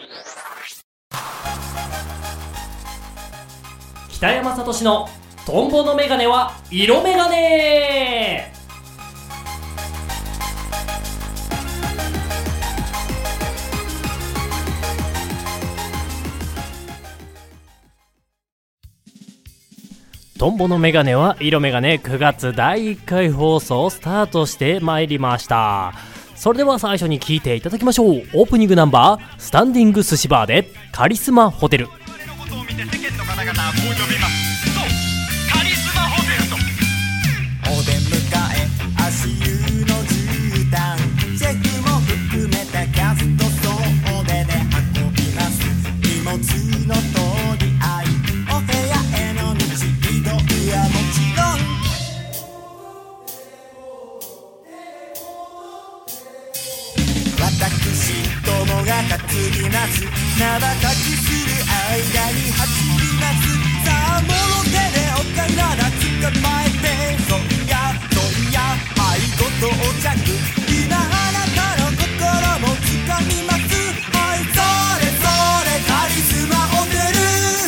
北山聡のトンボのメガネは色メガネ。トンボのメガネは色メガネ、9月第1回放送スタートしてまいりました。それでは最初に聴いていただきましょう。オープニングナンバー、スタンディング寿司バーでカリスマホテル。 お出迎え足湯の絨毯、シェフも含めたキャスト総出で運びます。荷物の取り合い、お部屋への道移動はもちろん、私どもが担ぎます。まばたきする間に走ります。さあもろ手でお体捕まえて、そいや愛ごとお着、今あなたの心も掴みます。はい、それそれカリスマホテル。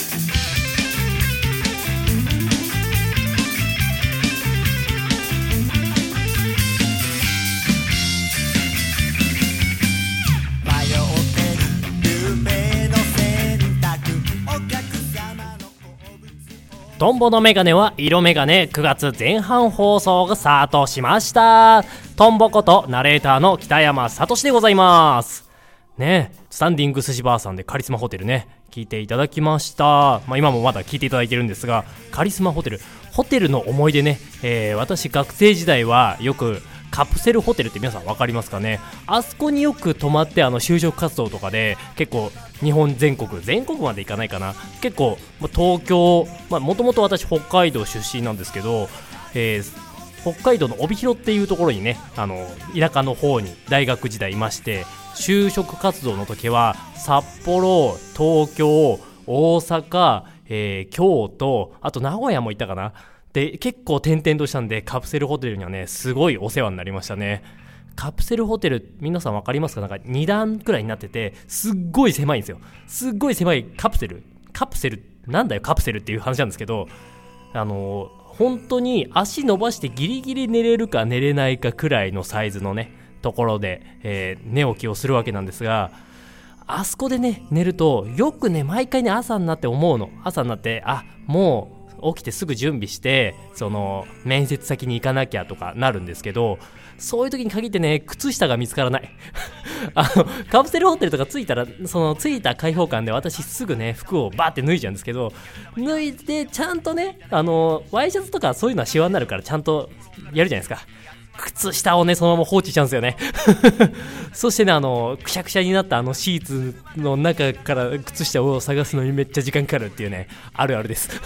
迷ってる夢の選択、お客様の好物。 トンボのメガネは色メガネ、9月前半放送がスタートしました。トンボことナレーターの北山聡でございますね。スタンディング寿司バーさんでカリスマホテルね、聞いていただきました。今もまだ聞いていただいてるんですが、カリスマホテルの思い出ね、私学生時代はよくカプセルホテルって皆さん分かりますかね。あそこによく泊まって、就職活動とかで結構日本全国まで行かないかな、結構東京、もともと私北海道出身なんですけど、北海道の帯広っていうところにね、田舎の方に大学時代いまして、就職活動の時は札幌、東京、大阪、京都、あと名古屋も行ったかな。で結構転々としたんで、カプセルホテルにはねすごいお世話になりましたね。カプセルホテル皆さん分かりますか？なんか2段くらいになってて、すっごい狭いんですよ。すっごい狭いカプセルなんだよカプセルっていう話なんですけど、本当に足伸ばしてギリギリ寝れるか寝れないかくらいのサイズのねところで、寝起きをするわけなんですが、あそこでね寝るとよくね、毎回ね朝になって思うの。朝になって、もう起きてすぐ準備して、その面接先に行かなきゃとかなるんですけど、そういう時に限ってね靴下が見つからないカプセルホテルとか着いたら、その着いた開放感で私すぐね服をバーって脱いじゃうんですけど、脱いでちゃんとねワイシャツとかそういうのはシワになるからちゃんとやるじゃないですか。靴下をねそのまま放置しちゃうんですよねそしてねくしゃくしゃになったシーツの中から靴下を探すのにめっちゃ時間かかるっていうね、あるあるです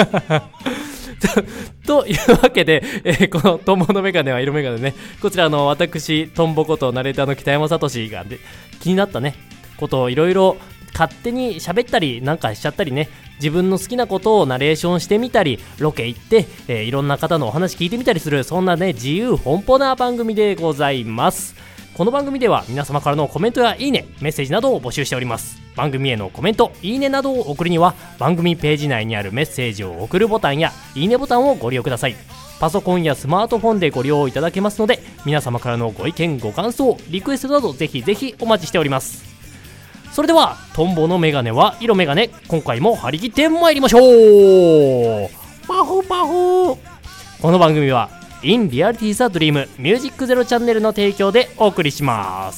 というわけで、このトンボのメガネは色メガネね、こちら私トンボことナレーターの北山聡が気になったねことをいろいろ勝手に喋ったりなんかしちゃったりね、自分の好きなことをナレーションしてみたり、ロケ行って、いろんな方のお話聞いてみたりする、そんなね自由奔放な番組でございます。この番組では皆様からのコメントやいいね、メッセージなどを募集しております。番組へのコメント、いいねなどを送るには番組ページ内にあるメッセージを送るボタンやいいねボタンをご利用ください。パソコンやスマートフォンでご利用いただけますので、皆様からのご意見ご感想、リクエストなどぜひぜひお待ちしております。それではトンボのメガネは色メガネ、今回も張り切ってまいりましょう。パフパフ。この番組は In Reality is a Dream ミュージックゼロチャンネルの提供でお送りします。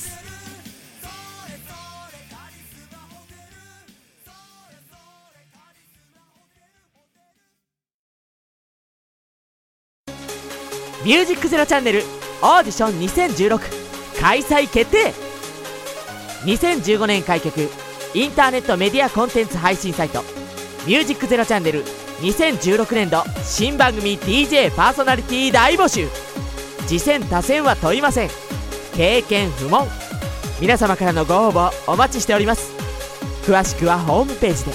ミュージックゼロチャンネルオーディション2016開催決定。2015年開局インターネットメディアコンテンツ配信サイトミュージックゼロチャンネル2016年度新番組 DJ パーソナリティ大募集。次戦他戦は問いません。経験不問。皆様からのご応募お待ちしております。詳しくはホームページで。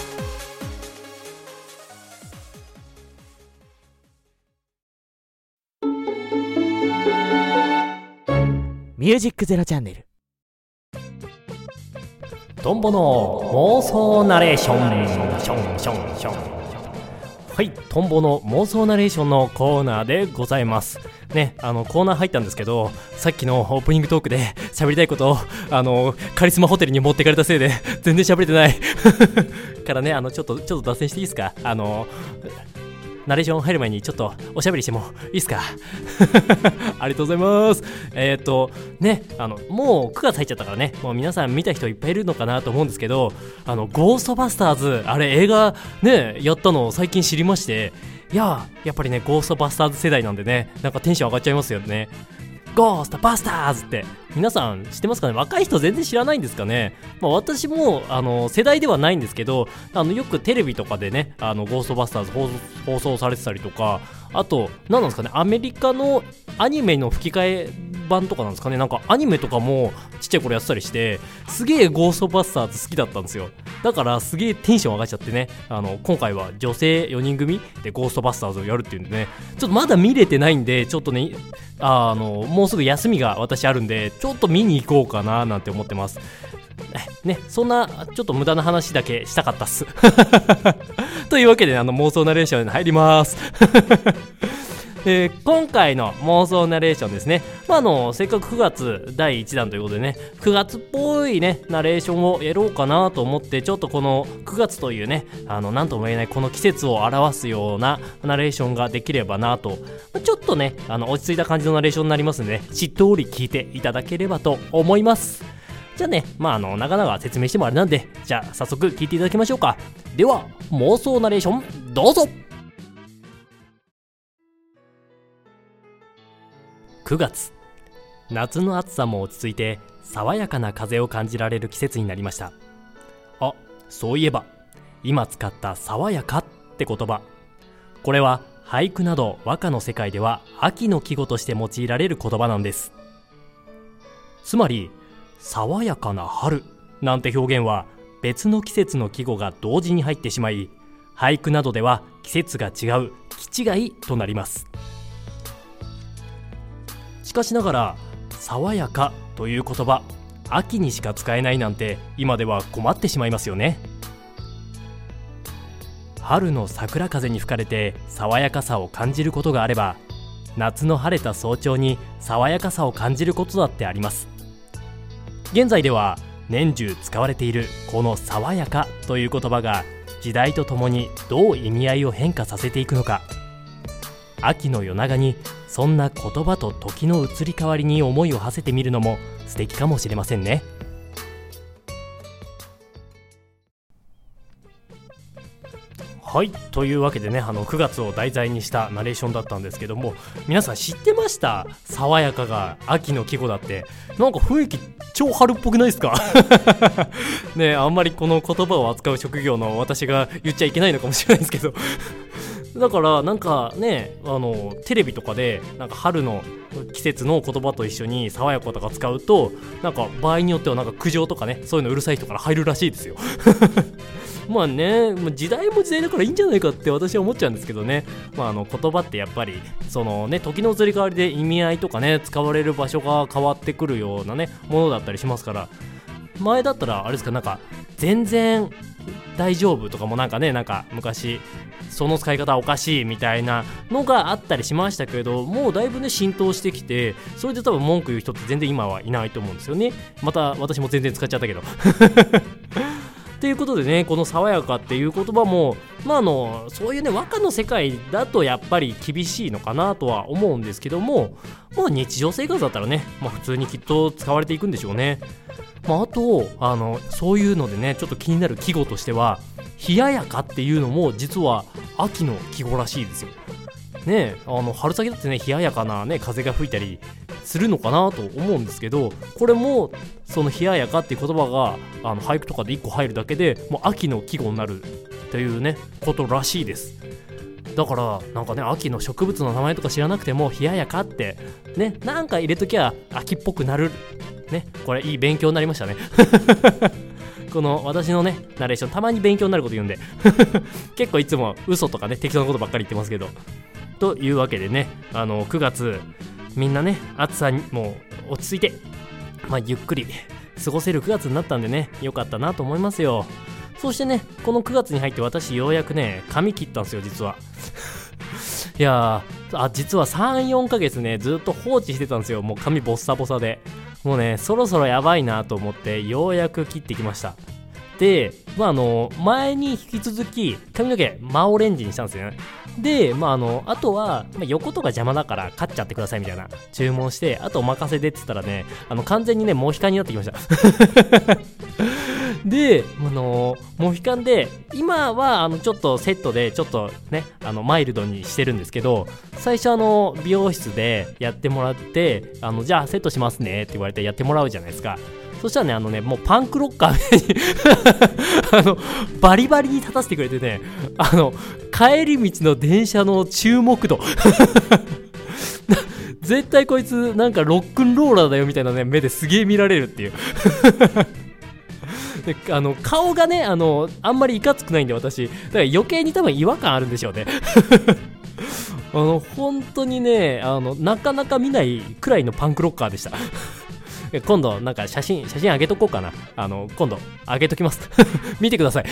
ミュージックゼロチャンネル。 トンボの妄想ナレーションションションション。はい、トンボの妄想ナレーションのコーナーでございますね。コーナー入ったんですけど、さっきのオープニングトークで喋りたいことをカリスマホテルに持ってかれたせいで全然喋れてないからね、ちょっと脱線していいですか。ナレーション入る前にちょっとおしゃべりしてもいいですかありがとうございます。ね、もう9月入っちゃったからね、もう皆さん見た人いっぱいいるのかなと思うんですけど、ゴーストバスターズ、あれ映画ねやったのを最近知りまして、やっぱりねゴーストバスターズ世代なんでね、なんかテンション上がっちゃいますよね。ゴーストバスターズって皆さん知ってますかね。若い人全然知らないんですかね。私も世代ではないんですけど、よくテレビとかでねゴーストバスターズ放送されてたりとか、あと何なんですかね、アメリカのアニメの吹き替え版とかなんですかね。なんかアニメとかもちっちゃい頃やってたりして、すげえゴーストバスターズ好きだったんですよ。だからすげえテンション上がっちゃってね、今回は女性4人組でゴーストバスターズをやるっていうんでね、ちょっとまだ見れてないんで、ちょっとねもうすぐ休みが私あるんで、ちょっと見に行こうかななんて思ってますね。そんなちょっと無駄な話だけしたかったっすというわけで、妄想ナレーションに入ります今回の妄想ナレーションですね。せっかく9月第1弾ということでね、9月っぽいねナレーションをやろうかなと思って、ちょっとこの9月というねなんとも言えないこの季節を表すようなナレーションができればなと、ちょっとね落ち着いた感じのナレーションになりますので、しっとり聞いていただければと思います。じゃあね、長々説明してもあれなんで、じゃあ早速聞いていただきましょうか。では妄想ナレーションどうぞ。9月、夏の暑さも落ち着いて爽やかな風を感じられる季節になりました。あ、そういえば今使った爽やかって言葉、これは俳句など和歌の世界では秋の季語として用いられる言葉なんです。つまり爽やかな春なんて表現は別の季節の季語が同時に入ってしまい、俳句などでは季節が違う季違いとなります。しかしながら爽やかという言葉、秋にしか使えないなんて今では困ってしまいますよね。春の桜風に吹かれて爽やかさを感じることがあれば、夏の晴れた早朝に爽やかさを感じることだってあります。現在では年中使われているこの爽やかという言葉が時代とともにどう意味合いを変化させていくのか、秋の夜長にそんな言葉と時の移り変わりに思いを馳せてみるのも素敵かもしれませんね。はい、というわけでね、9月を題材にしたナレーションだったんですけども、皆さん知ってました？爽やかが秋の季語だって。なんか雰囲気超春っぽくないですかね、あんまりこの言葉を扱う職業の私が言っちゃいけないのかもしれないですけどだからなんかね、テレビとかでなんか春の季節の言葉と一緒に爽やかとか使うと、なんか場合によってはなんか苦情とかね、そういうのうるさい人から入るらしいですよまあね、時代も時代だからいいんじゃないかって私は思っちゃうんですけどね。言葉ってやっぱりそのね、時の移り変わりで意味合いとかね、使われる場所が変わってくるようなねものだったりしますから、前だったらあれですか、なんか全然大丈夫とかもなんかね、なんか昔その使い方おかしいみたいなのがあったりしましたけど、もうだいぶね浸透してきて、それで多分文句言う人って全然今はいないと思うんですよね。また私も全然使っちゃったけどということでね、この爽やかっていう言葉もそういうね和歌の世界だとやっぱり厳しいのかなとは思うんですけども、日常生活だったらね、普通にきっと使われていくんでしょうね。あとそういうのでね、ちょっと気になる季語としては冷ややかっていうのも実は秋の季語らしいですよね。春先だってね、冷ややかなね風が吹いたりするのかなと思うんですけど、これもその冷ややかっていう言葉が俳句とかで1個入るだけでもう秋の季語になるというねことらしいです。だからなんかね、秋の植物の名前とか知らなくても冷ややかってね、なんか入れときゃ秋っぽくなるね。これいい勉強になりましたねこの私のねナレーションたまに勉強になること言うんで結構いつも嘘とかね適当なことばっかり言ってますけど、というわけでね、9月みんなね暑さにもう落ち着いて、ゆっくり過ごせる9月になったんでね、良かったなと思いますよ。そしてね、この9月に入って私ようやくね、髪切ったんですよ、実は。いやー、実は 3,4 ヶ月ね、ずっと放置してたんですよ。もう髪ボッサボサで。もうね、そろそろやばいなと思って、ようやく切ってきました。で、前に引き続き、髪の毛、真オレンジにしたんですよね。で、あとは、横とか邪魔だからカッちゃってくださいみたいな注文して、あとお任せでって言ったらね、完全にね、モヒカンになってきました。で、モヒカンで、今はちょっとセットでちょっとね、マイルドにしてるんですけど、最初美容室でやってもらって、じゃあセットしますねって言われてやってもらうじゃないですか。そしたらね、もうパンクロッカーにバリバリに立たせてくれてね、帰り道の電車の注目度絶対こいつなんかロックンローラーだよみたいなね、目ですげえ見られるっていうで、顔がね、あんまりいかつくないんで私、だから余計に多分違和感あるんでしょうね本当にね、なかなか見ないくらいのパンクロッカーでした今度なんか写真上げとこうかな。今度上げときます見てください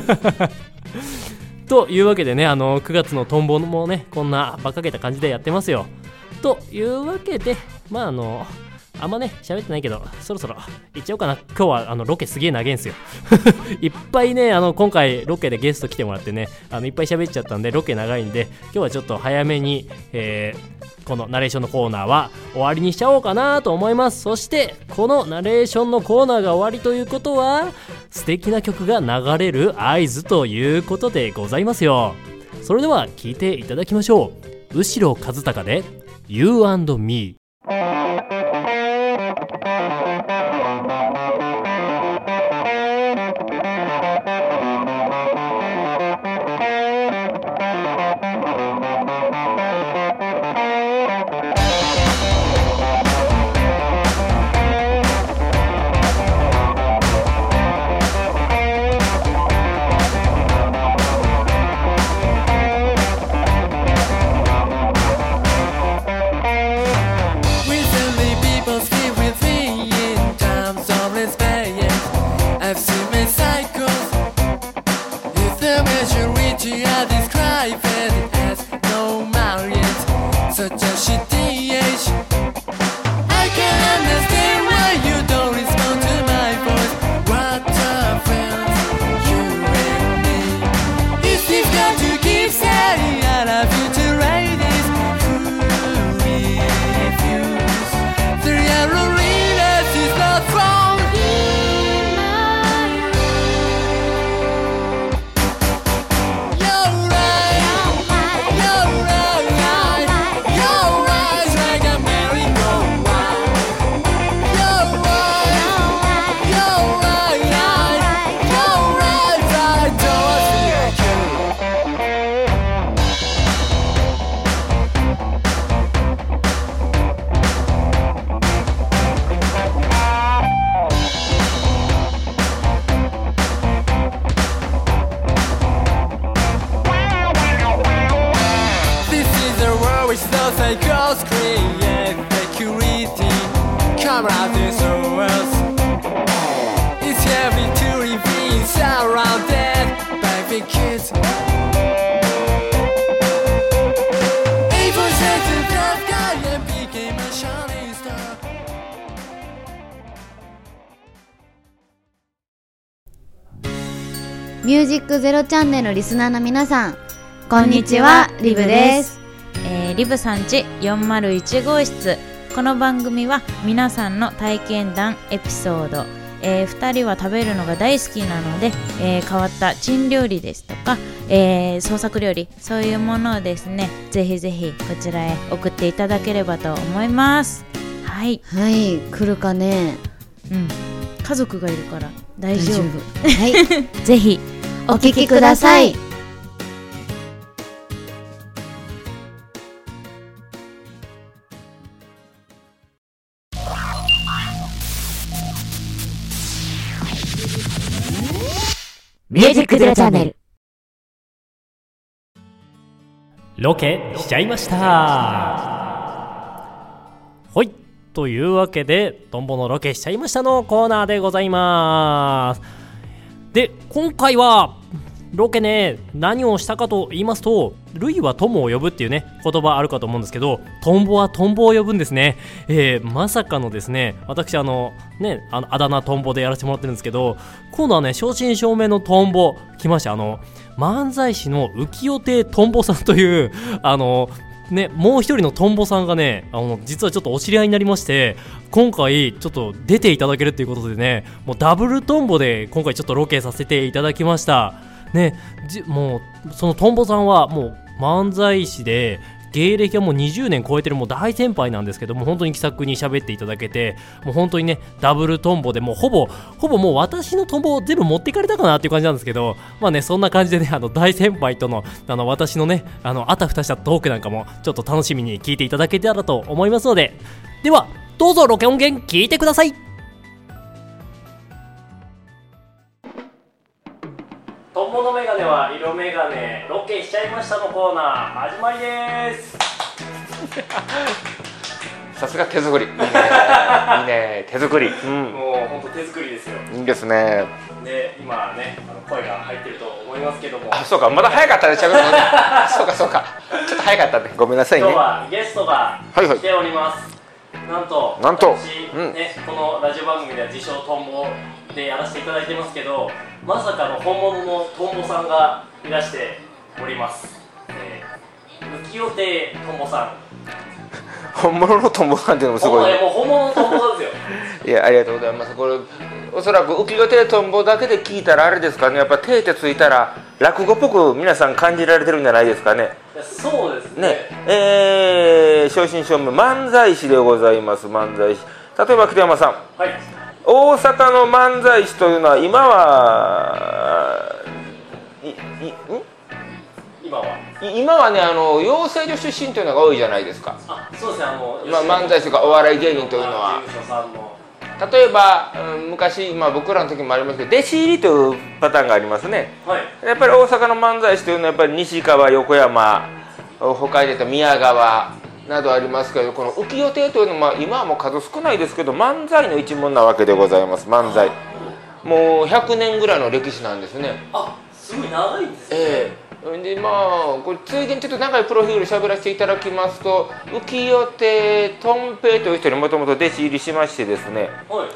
というわけでね、9月のトンボもね、こんな馬鹿げた感じでやってますよ。というわけで、あんまね喋ってないけど、そろそろ行っちゃおうかな。今日はロケすげえ長いんすよいっぱいね、今回ロケでゲスト来てもらってね、いっぱい喋っちゃったんでロケ長いんで、今日はちょっと早めに、このナレーションのコーナーは終わりにしちゃおうかなと思います。そしてこのナレーションのコーナーが終わりということは、素敵な曲が流れる合図ということでございますよ。それでは聴いていただきましょう。後呂和孝で You and Me。 ミュージックゼロチャンネルリスナーの皆さん、こんにちは、リブです。 リブさんち401号室。この番組は皆さんの体験談エピソード、2人は食べるのが大好きなので、変わった珍料理ですとか、創作料理、そういうものをですね、ぜひぜひこちらへ送っていただければと思います。はいはい、来るかね。 家族がいるから大丈夫はいぜひお聞きください。 ミュージックゼロチャンネル。 ロケしちゃいました。ほい。 というわけでトンボのロケしちゃいましたのコーナーでございます。で今回はロケね、何をしたかと言いますと、類は友を呼ぶっていうね言葉あるかと思うんですけど、トンボはトンボを呼ぶんですね。まさかのですね、私あだ名トンボでやらせてもらってるんですけど、今度はね正真正銘のトンボ来ました。漫才師の浮世亭トンボさんというもう一人のトンボさんがね、実はちょっとお知り合いになりまして、今回ちょっと出ていただけるということでね、もうダブルトンボで今回ちょっとロケさせていただきましたね。もうそのトンボさんはもう漫才師で芸歴はもう20年超えてるもう大先輩なんですけども、本当に気さくに喋っていただけて、もう本当にねダブルトンボでもうほぼもう私のトンボを全部持っていかれたかなっていう感じなんですけど、まあねそんな感じでね大先輩との私のねあたふたしたトークなんかもちょっと楽しみに聞いていただけたらと思いますので、ではどうぞロケ音源聞いてください。トンボのメガネは色メガネ、ロケしちゃいましたのコーナー始まりです。 さすが手作り。いいね手作り。 もう本当手作りですよ。 いいですね。 で今ね声が入ってると思いますけども、 そうか、まだ早かったね喋るのね。そうかちょっと早かったね、ごめんなさいね。 今日はゲストが来ております。なんと私、このラジオ番組では自称トンボでやらせていただいてますけど、まさかの本物のトンボさんがいらしております。浮世亭トンボさん。 本物のトンボさんっていうのもすごい、 もう本物のトンボさんですよ。 いや、ありがとうございます。これおそらく浮世亭トンボだけで聞いたらあれですかね、やっぱ手ってついたら落語っぽく皆さん感じられてるんじゃないですかね。 そうですね。 正真正銘漫才師でございます。漫才師、例えば北山さん、 はい、 大阪の漫才師というのは今はね養成所出身というのが多いじゃないですか。 そうですね。 漫才師とかお笑い芸人というのは、例えば昔、僕らの時もありますけど、弟子入りというパターンがありますね。やっぱり大阪の漫才師というのはやっぱり西川、横山、他に出た宮川などありますけど、この浮世亭というのは今はもう数少ないですけど漫才の一門なわけでございます。漫才もう100年ぐらいの歴史なんですね。 すごい長いんですね。 でこれついでにちょっと長いプロフィール喋らせていただきますと、浮世亭とん平という人にもともと弟子入りしましてですね、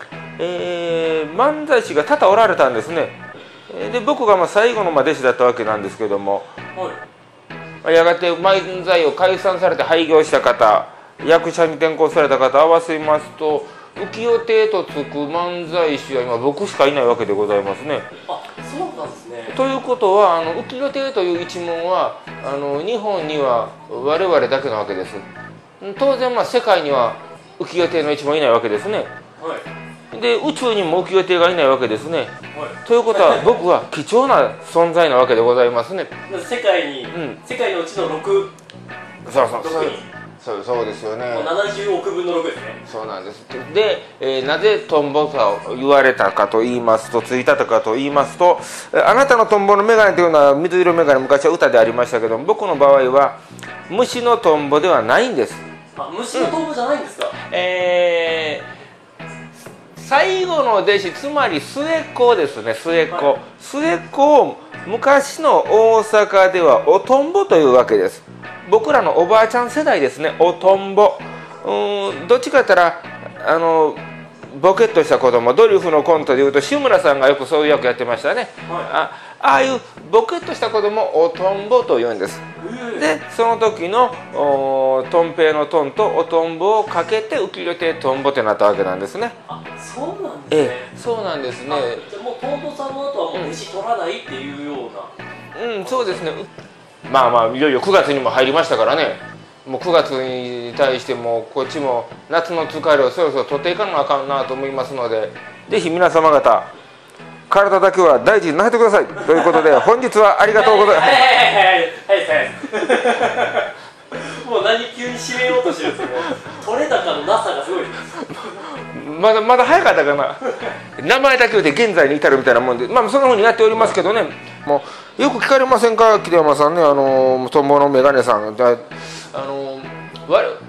漫才師が多々おられたんですね。で僕が最後の弟子だったわけなんですけども、やがて漫才を解散されて廃業した方、役者に転向された方合わせますと、浮世亭とつく漫才師は今僕しかいないわけでございますね。 そうなんですね。 ということは浮世亭という一門は日本には我々だけなわけです。当然世界には浮世亭の一門いないわけですね。で宇宙にも浮世亭がいないわけですね。ということは僕は貴重な存在なわけでございますね。 世界のうちの6。 そうですよね。 70億分の6ですね。 そうなんです。で、なぜトンボさを言われたかと言いますと、ついたかと言いますと、あなたのトンボのメガネというのは水色メガネ、昔は歌でありましたけども、僕の場合は虫のトンボではないんです。 虫のトンボじゃないんですか。 最後の弟子、つまり末っ子ですね。末っ子を昔の大阪ではおとんぼというわけです。僕らのおばあちゃん世代ですね。おとんぼ、どっちか言ったらボケっとした子供、ドリフのコントでいうと志村さんがよくそういう役やってましたね。ああいうボケっとした子供をおとんぼと言うんです。でその時のとん平のとんとおとんぼをかけて浮世亭とんぼってなったわけなんですね。 そうなんですね。 そうなんですね。 じゃあもうとんぼさんの後はもう飯取らないっていうような。 そうですね。いよいよ9月にも入りましたからね。もう9月に対してもこっちも夏の疲れをそろそろ取っていかなあかんなと思いますので、ぜひ皆様方体だけは大事になってくださいということで、本日はありがとうございます。 もう何急に締めようとしてるんですけど、取れ高のなさがすごいです。 まだ早かったかな。名前だけで現在に至るみたいなもんで、そんな風になっておりますけどね。もうよく聞かれませんか、桐山さんね、トンボのメガネさん。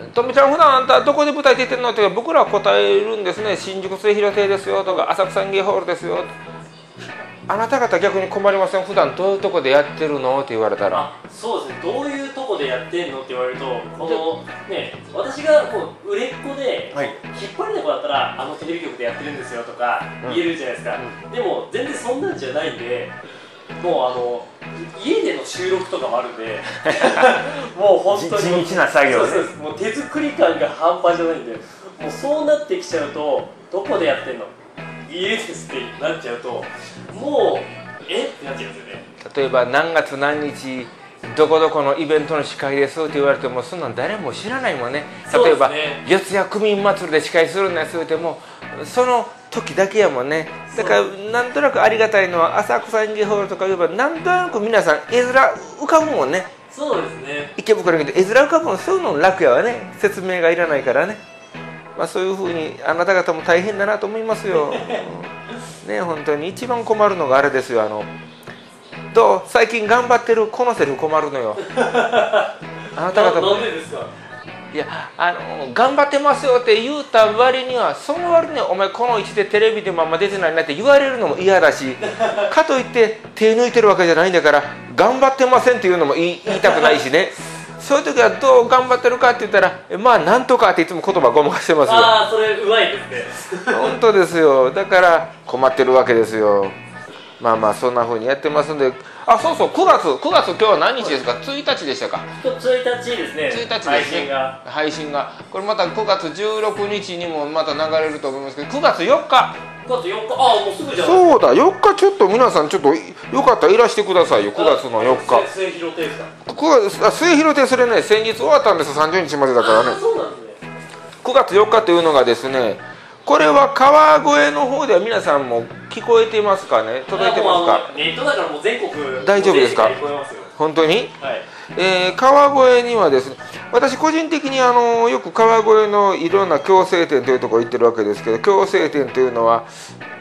とみちゃん普段あんたどこで舞台出てんのって僕らは答えるんですね。新宿末広亭ですよとか浅草演芸ホールですよ。あなた方逆に困りません？普段どういうとこでやってるのって言われたら。 そうですね、どういうとこでやってんのって言われると、このね、私がもう売れっ子で、 はい、 引っ張りだこだったらテレビ局でやってるんですよとか言えるじゃないですか、でも全然そんなんじゃないんで、もう家での収録とかもあるんでもう本当に地道な作業ね。 そうです、もう手作り感が半端じゃないんで、もうそうなってきちゃうと、どこでやってんの、家ですってなっちゃうと、もうってなっちゃうんですよね。 例えば何月何日どこどこのイベントの司会ですって言われても、そんなん誰も知らないもんね。例えば、四谷区民祭りで司会するんですってもその時だけやもんね。だからなんとなくありがたいのは浅草演芸ホールとか言えばなんとなく皆さん絵面浮かぶもんね。 そうですね、 池袋に来て絵面浮かぶもん、そういうの楽やわね。説明がいらないからね。そういうふうにあなた方も大変だなと思いますよね。本当に一番困るのがあれですよ。どう最近頑張ってるこのセリフ困るのよあなた方も。 なんでですか？ いや頑張ってますよって言うた割には、その割にはお前この位置でテレビでもあんま出てないなって言われるのも嫌だしかといって手抜いてるわけじゃないんだから頑張ってませんっていうのも言いたくないしね。そういう時はどう頑張ってるかって言ったら、まあなんとかっていつも言葉ごまかしてますよ。 ああ、それうまいですね本当ですよ。だから困ってるわけですよ。そんな風にやってますんで。そうそう、9月今日は何日ですか？1日でしたか？ 今日1日ですね。 1日ですね。配信がこれまた9月16日にもまた流れると思いますけど、9月4日 9月4日、もうすぐじゃないですか。 そうだ、4日ちょっと皆さんちょっとよかったらいらしてくださいよ。9月の4日末広亭ですか末広亭、それね先日終わったんです。30日までだからね。 そうなんですね。 9月4日というのがですね、これは川越の方では皆さんも聞こえてますかね？届いてますか？ ネットだからもう全国大丈夫ですか？ 聞こえますよ。 本当に？ はい。 川越にはですね、私個人的によく川越のいろんな矯正店というところ行ってるわけですけど、矯正店というのは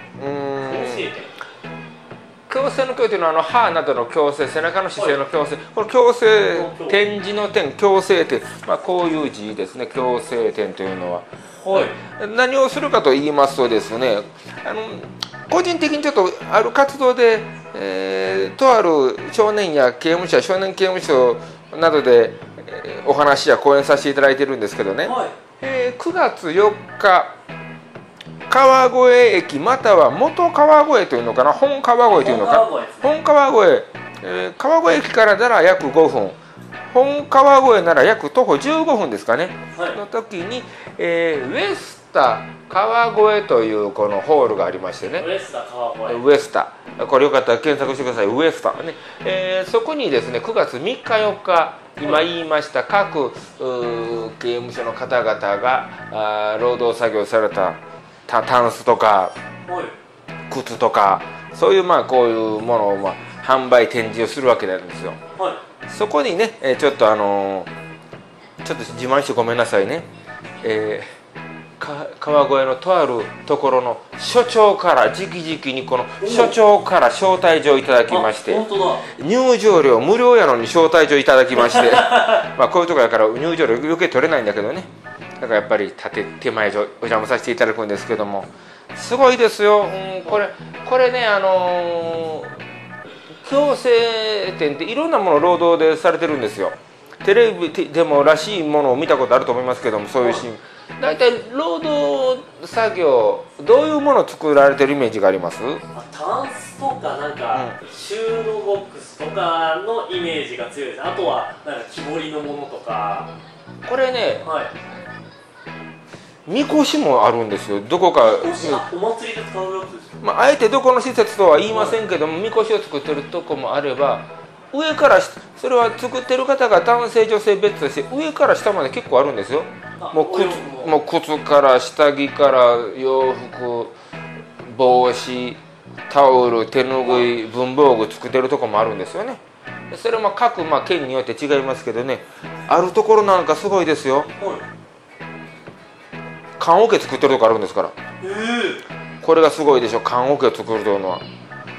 矯正の矯というのは歯などの矯正、背中の姿勢の矯正、この矯正展示の点、矯正店、こういう字ですね。矯正店というのは、はい、何をするかと言いますとですね、個人的にちょっとある活動で、とある少年や刑務所、少年刑務所などで、お話や講演させていただいているんですけどね、はい、9月4日川越駅または元川越というのかな、本川越というのか、本川越、川越駅からなら約5分、本川越なら約徒歩15分ですかね、はい、の時に、ウエスタ川越というこのホールがありましてね、 ウエスタ川越、 ウエスタ、これよかったら検索してください。ウエスタね、そこにですね9月3日4日今言いました各刑務所の方々が労働作業されたタンスとか靴とか、そういうこういうものを販売展示をするわけなんですよ、はい、そこにねちょっと自慢してごめんなさいね、川越のとあるところの所長から直々にこの所長から招待状いただきまして、入場料無料やのに招待状いただきましてこういうところやから入場料余計取れないんだけどね、だからやっぱり手前上お邪魔させていただくんですけども、すごいですよ、これね矯正店っていろんなものを労働でされてるんですよ。テレビでもらしいものを見たことあると思いますけども、そういうシーン大体労働作業どういうものを作られてるイメージがあります？ タンスとか収納ボックスとかのイメージが強いです。あとは木彫りのものとか、 これね、 はい、 みこしもあるんですよ。どこかお祭りで使うやつですか？ あえてどこの施設とは言いませんけども、みこしを作ってるとこもあれば、上からそれは作ってる方が男性女性別として上から下まで結構あるんですよ。もう靴から下着から洋服、帽子、タオル、手ぬぐい、文房具作ってるとこもあるんですよね。それも各県によって違いますけどね、あるところなんかすごいですよ。棺桶作ってるとこあるんですから、これがすごいでしょ。棺桶を作るというのは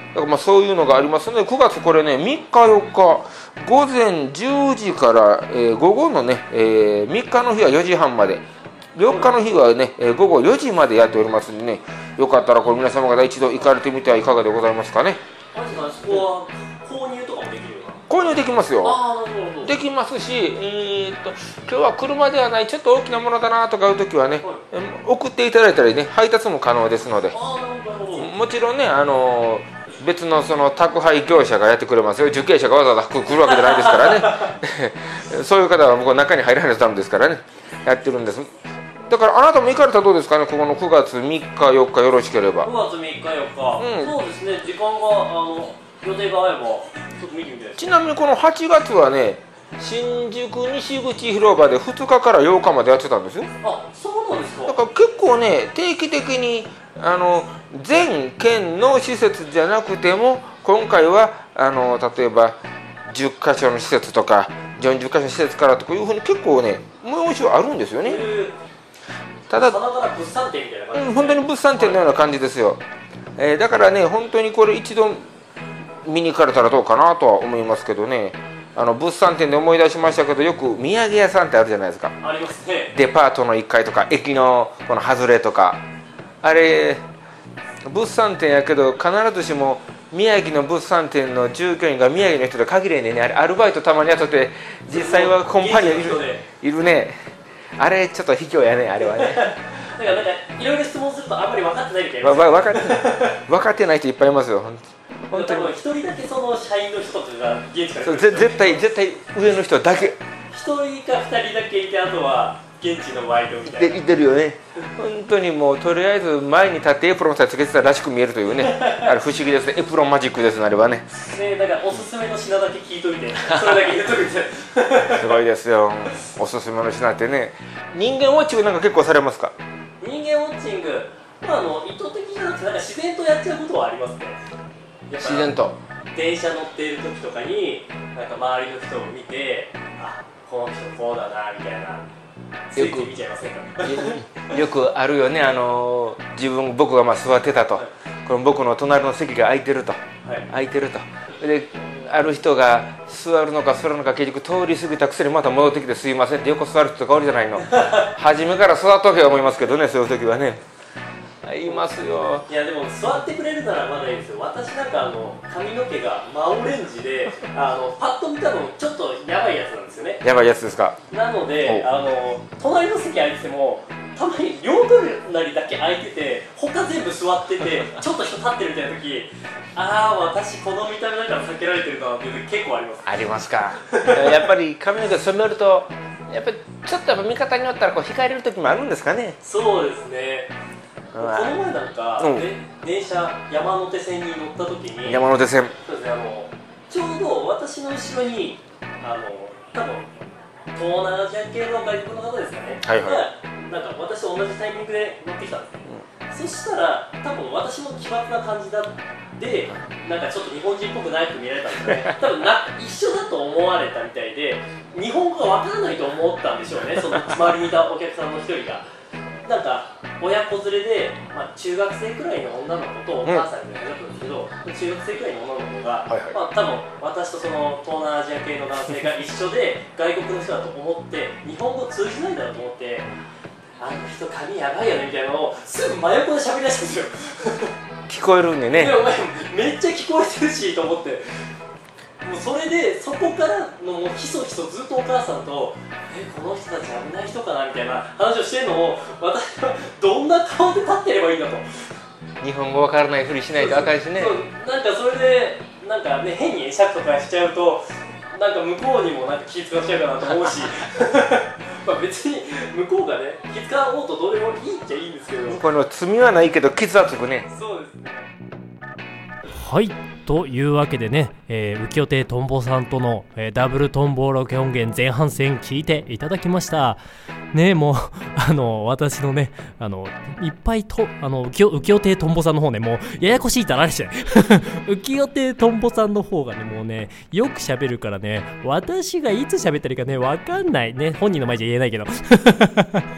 だからそういうのがありますので、9月これね3日4日午前10時から、午後のね、3日の日は4時半まで、4日の日はね、午後4時までやっておりますんでね、よかったらこれ皆様方一度行かれてみてはいかがでございますかね。 そこは購入とかもできるよな。 購入できますよ。 なるほど。 できますし、今日は車ではないちょっと大きなものだなとかいう時はね、送っていただいたりね、配達も可能ですので、もちろんね、別のその宅配業者がやってくれますよ。受刑者がわざわざ来るわけじゃないですからねそういう方は僕中に入らないとダメですからね、やってるんです。だからあなたも行かれたらどうですかね、ここの9月3日4日よろしければ。 9月3日4日、そうですね、時間が予定が合えばちょっと見てみたいです。 ちなみにこの8月はね、新宿西口広場で2日から8日までやってたんですよ。 そうなんですか。 だから結構ね、定期的に全県の施設じゃなくても、今回は例えば10カ所の施設とか40カ所の施設からとかいうふうに結構ね催しはあるんですよね。たださながら物産展みたいな感じ、 本当に物産展のような感じですよ。だからね、本当にこれ一度見に行かれたらどうかなとは思いますけどね。物産展で思い出しましたけど、よく土産屋さんってあるじゃないですか。 ありますね。 デパートの1階とか駅のこの外れとか、あれ物産展やけど必ずしも宮城の物産展の従業員が宮城の人で限れんね。あれアルバイトたまに雇って実際はコンパニオンいるね。あれちょっと卑怯やね、あれはねなんかいろいろ質問するとあんまり分かってないみたいな。 分かってない人いっぱいいますよ。本当に一人だけその社員の人とかが現地から来る。 絶対上の人だけ一人か二人だけいて、あとは現地のワイドみたいな。 で言ってるよね。本当にもうとりあえず前に立ってエプロンさえつけてたらしく見えるというねあれ不思議ですね。エプロンマジックですね、あれはね。 だからおすすめの品だけ聞いといてそれだけ言っといてすごいですよ、おすすめの品ってね。人間ウォッチングなんか結構されますか？ 人間ウォッチング、意図的じゃなくてなんか自然とやっちゃうことはありますね。 自然と電車乗っている時とかになんか周りの人を見て、この人こうだなみたいな、ついて見ちゃいませんか？ よくあるよね。僕が座ってたと、この僕の隣の席が空いてると、である人が座るのか座るのか結局通り過ぎたくせにまた戻ってきてすいませんって横座る人がおるじゃないの初めから座っとけ思いますけどね、そういう時はね。いますよ。 いやでも座ってくれるならまだいいですよ。私なんか髪の毛が真オレンジでパッと見たのちょっとやばいやつなんですよね。 やばいやつですか？ なので隣の席空いててもたまに両隣だけ空いてて他全部座っててちょっと人立ってるみたいな時、私この見た目だから避けられてるなっていう時結構あります。 ありますかやっぱり髪の毛染めるとやっぱりちょっと見方によったらこう控えれる時もあるんですかね。 そうですね。この前なんか、電車山手線に乗った時に、 山手線、 そうですね、ちょうど私の後ろに多分東南アジア系の外国の方ですかね、なんか私と同じタイミングで乗ってきたんですね。そしたら多分私も奇抜な感じだで、なんかちょっと日本人っぽくないと見られたんですね。多分一緒だと思われたみたいで、日本語がわからないと思ったんでしょうね、その周りにいたお客さんの一人が。なんか親子連れで、中学生くらいの女の子とお母さんみたいなことですけど、中学生くらいの女の子が、多分私とその東南アジア系の男性が一緒で外国の人だと思って日本語通じないんだろうと思って、あの人髪やばいよねみたいなのをすぐ真横で喋り出したんですよ聞こえるんでね。 でお前めっちゃ聞こえてるしと思って、もうそれでそこからのもうひそひそずっとお母さんとこの人たち危ない人かなみたいな話をしてるのを私はどんな顔で立ってればいいんだと。 日本語わからないふりしないとあかんしね。 なんかそれでなんかね変に会釈とかしちゃうとなんか向こうにもなんか気使っちゃうかなと思うし別に向こうがね気使おうとどうでもいいっちゃいいんですけど、 この罪はないけど傷はつくね。 そうですね。 はい、というわけでね、浮世亭とんぼさんとの、ダブルトンボロケ音源前半戦聞いていただきましたね。もう私のねいっぱいと浮世亭とんぼさんの方ね、もうややこしいってあれして浮世亭とんぼさんの方がねもうねよく喋るからね、私がいつ喋ったらいいかねわかんないね、本人の前じゃ言えないけど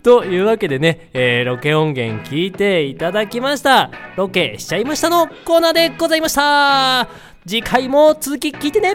というわけでね、ロケ音源聞いていただきました。ロケしちゃいましたのコーナーでございました。次回も続き聞いてね。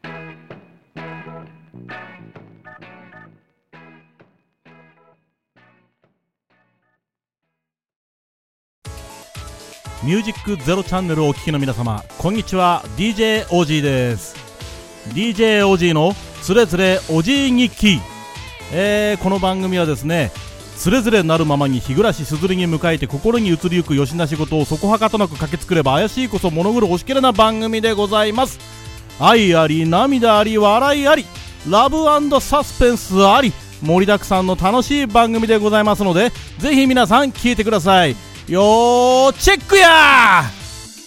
ミュージックゼロチャンネルをお聞きの皆様、こんにちは。 DJ オージーです。 DJ オージーのつれづれおじい日記。この番組はですね、つれづれなるままに日暮らしすずりに迎えて心に移りゆくよしな仕事をそこはかとなく駆けつくれば怪しいこそ物狂おしきれな番組でございます。愛あり涙あり笑いありラブ&サスペンスあり盛りだくさんの楽しい番組でございますので、ぜひ皆さん聞いてください。よーチェックやー。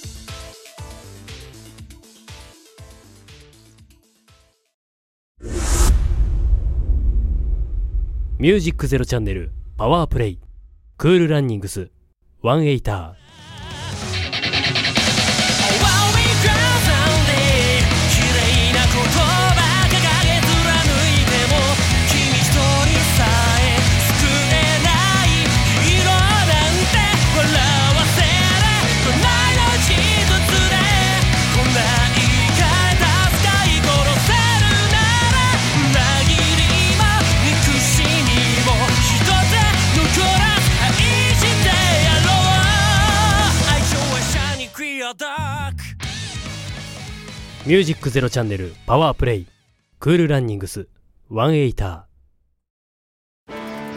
ミュージックゼロチャンネルパワープレイクールランニングスワンエイター。ミュージックゼロチャンネルパワープレイクールランニングスワンエイター。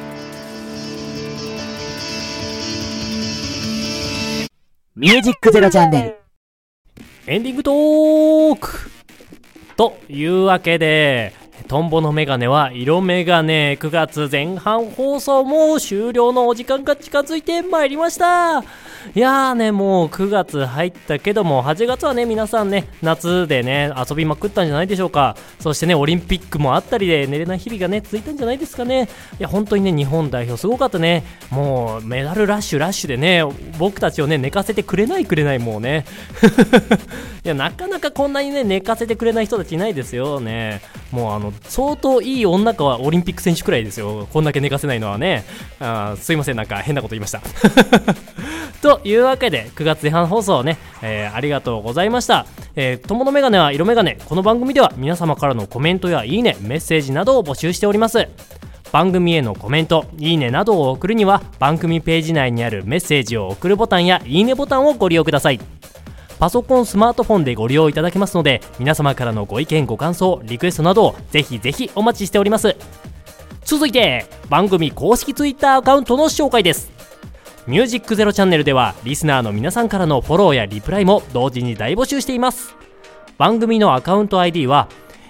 ミュージックゼロチャンネルエンディングトークというわけで、トンボのメガネは色メガネ9月前半放送も終了のお時間が近づいてまいりました。いやーね、もう9月入ったけども8月はね、皆さんね夏でね遊びまくったんじゃないでしょうか。そしてねオリンピックもあったりで寝れない日々がね続いたんじゃないですかね。いや本当にね日本代表すごかったね。もうメダルラッシュでね僕たちをね寝かせてくれないもうねいやなかなかこんなにね寝かせてくれない人たちいないですよね。もう相当いい女かはオリンピック選手くらいですよ、こんだけ寝かせないのはね。すいません、なんか変なこと言いましたというわけで9月前半放送ね、ありがとうございました。友のメガネは色メガネ。この番組では皆様からのコメントやいいね、メッセージなどを募集しております。番組へのコメント、いいねなどを送るには番組ページ内にあるメッセージを送るボタンやいいねボタンをご利用ください。パソコン、スマートフォンでご利用いただけますので、皆様からのご意見ご感想リクエストなどをぜひぜひお待ちしております。続いて番組公式ツイッターアカウントの紹介です。ミュージックゼロチャンネルではリスナーの皆さんからのフォローやリプライも同時に大募集しています。番組のアカウント ID は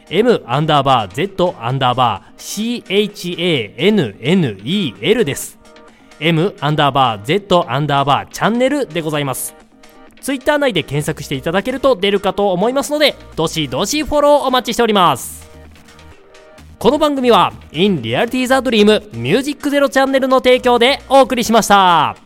M_Z_CHANNEL です。 M_Z_チャンネルでございます。ツイッター内で検索していただけると出るかと思いますので、どしどしフォローお待ちしております。この番組は In Reality the Dream ミュージックゼロチャンネルの提供でお送りしました。